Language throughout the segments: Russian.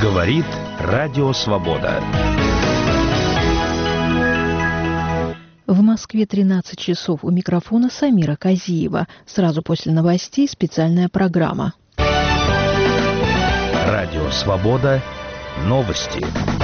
Говорит Радио Свобода. В Москве 13 часов. У микрофона Самира Казиева. Сразу после новостей специальная программа. Радио Свобода. Новости.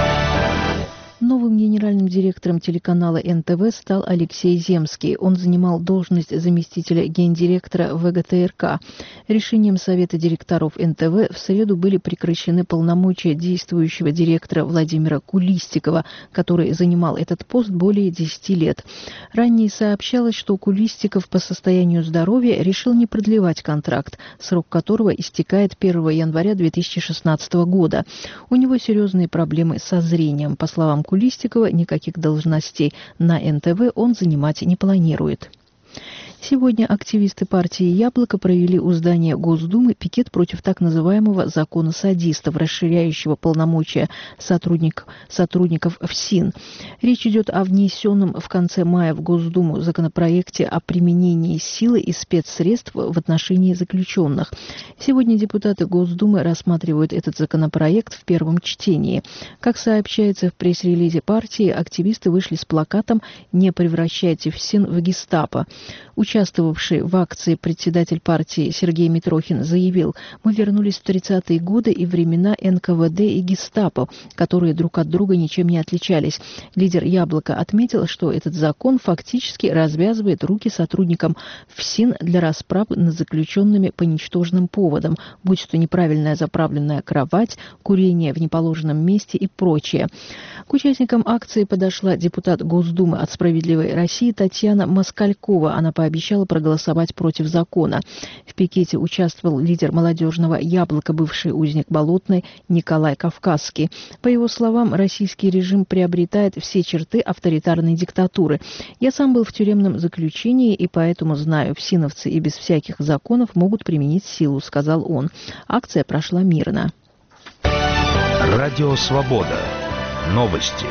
Новым генеральным директором телеканала НТВ стал Алексей Земский. Он занимал должность заместителя гендиректора ВГТРК. Решением Совета директоров НТВ в среду были прекращены полномочия действующего директора Владимира Кулистикова, который занимал этот пост более 10 лет. Ранее сообщалось, что Кулистиков по состоянию здоровья решил не продлевать контракт, срок которого истекает 1 января 2016 года. У него серьезные проблемы со зрением. По словам Кулистикова, никаких должностей на НТВ он занимать не планирует. Сегодня активисты партии «Яблоко» провели у здания Госдумы пикет против так называемого закона садистов, расширяющего полномочия сотрудников ФСИН. Речь идет о внесенном в конце мая в Госдуму законопроекте о применении силы и спецсредств в отношении заключенных. Сегодня депутаты Госдумы рассматривают этот законопроект в первом чтении. Как сообщается в пресс-релизе партии, активисты вышли с плакатом «Не превращайте ФСИН в гестапо». Участвовавший в акции председатель партии Сергей Митрохин заявил: «Мы вернулись в 30-е годы и времена НКВД и гестапо, которые друг от друга ничем не отличались». Лидер «Яблока» отметил, что этот закон фактически развязывает руки сотрудникам ФСИН для расправ над заключенными по ничтожным поводам, будь то неправильная заправленная кровать, курение в неположенном месте и прочее. К участникам акции подошла депутат Госдумы от «Справедливой России» Татьяна Москалькова. Она пообещала проголосовать против закона. В пикете участвовал лидер молодежного «Яблока», бывший узник Болотной Николай Кавказский. По его словам, российский режим приобретает все черты авторитарной диктатуры. «Я сам был в тюремном заключении и поэтому знаю, фсиновцы и без всяких законов могут применить силу», — сказал он. Акция прошла мирно. Радио Свобода. Новости.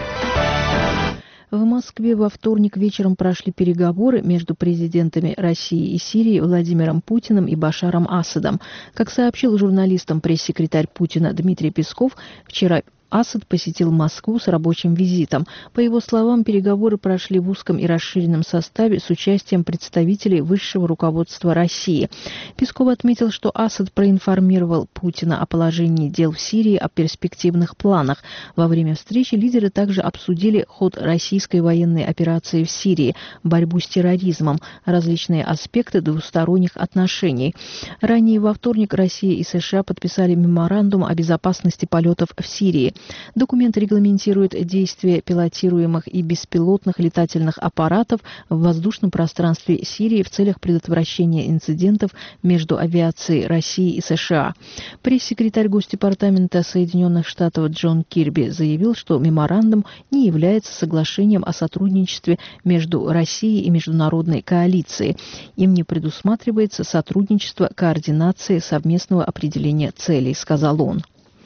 В Москве во вторник вечером прошли переговоры между президентами России и Сирии Владимиром Путиным и Башаром Асадом. Как сообщил журналистам пресс-секретарь Путина Дмитрий Песков, вчера Асад посетил Москву с рабочим визитом. По его словам, переговоры прошли в узком и расширенном составе с участием представителей высшего руководства России. Песков отметил, что Асад проинформировал Путина о положении дел в Сирии, о перспективных планах. Во время встречи лидеры также обсудили ход российской военной операции в Сирии, борьбу с терроризмом, различные аспекты двусторонних отношений. Ранее во вторник Россия и США подписали меморандум о безопасности полетов в Сирии. Документ регламентирует действия пилотируемых и беспилотных летательных аппаратов в воздушном пространстве Сирии в целях предотвращения инцидентов между авиацией России и США. Пресс-секретарь Госдепартамента Соединенных Штатов Джон Кирби заявил, что меморандум не является соглашением о сотрудничестве между Россией и международной коалицией. Им не предусматривается сотрудничество, координации, совместного определения целей, сказал он.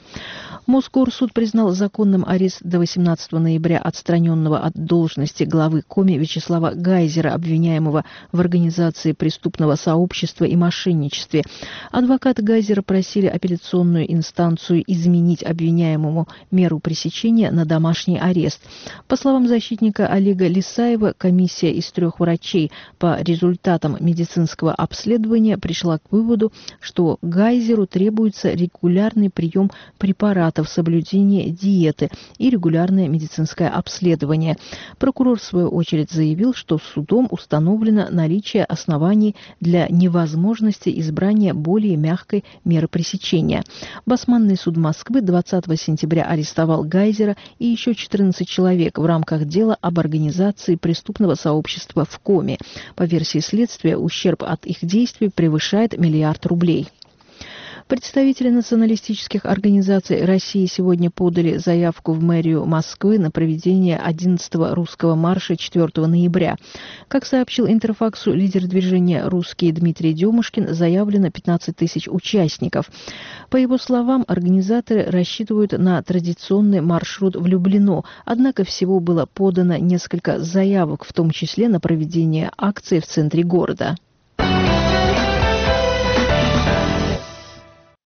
Мосгорсуд признал законным арест до 18 ноября отстраненного от должности главы Коми Вячеслава Гайзера, обвиняемого в организации преступного сообщества и мошенничестве. Адвокаты Гайзера просили апелляционную инстанцию изменить обвиняемому меру пресечения на домашний арест. По словам защитника Олега Лисаева, комиссия из 3 врачей по результатам медицинского обследования пришла к выводу, что Гайзеру требуется регулярный прием препаратов, соблюдение диеты и регулярное медицинское обследование. Прокурор, в свою очередь, заявил, что судом установлено наличие оснований для невозможности избрания более мягкой меры пресечения. Басманный суд Москвы 20 сентября арестовал Гайзера и еще 14 человек в рамках дела об организации преступного сообщества в Коми. По версии следствия, ущерб от их действий превышает 1 миллиард рублей. Представители националистических организаций России сегодня подали заявку в мэрию Москвы на проведение 11-го русского марша 4 ноября. Как сообщил Интерфаксу лидер движения «Русские» Дмитрий Демушкин, заявлено 15 тысяч участников. По его словам, организаторы рассчитывают на традиционный маршрут в Люблино, однако всего было подано несколько заявок, в том числе на проведение акции в центре города.